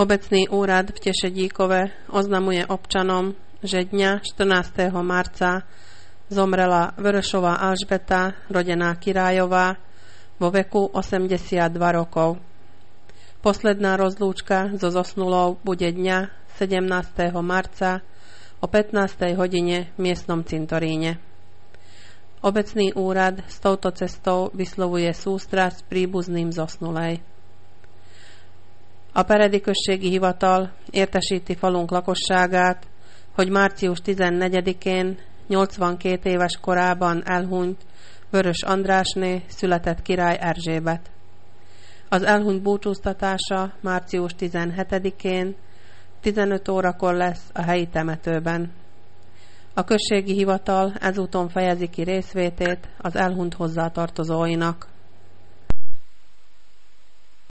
Obecný úrad v Tešedíkove oznamuje občanom, že dňa 14. marca zomrela Vörösová Alžbeta, rodená Kirájová, vo veku 82 rokov. Posledná rozlúčka so zosnulou bude dňa 17. marca o 15. hodine v miestnom cintoríne. Obecný úrad s touto cestou vyslovuje sústrasť príbuzným zosnulej. A Peredi községi hivatal értesíti falunk lakosságát, hogy március 14-én 82 éves korában elhunyt Vörös Andrásné született király Erzsébet. Az elhunyt búcsúztatása március 17-én 15 órakor lesz a helyi temetőben. A községi hivatal ezúton fejezi ki részvétét az elhunyt hozzátartozóinak.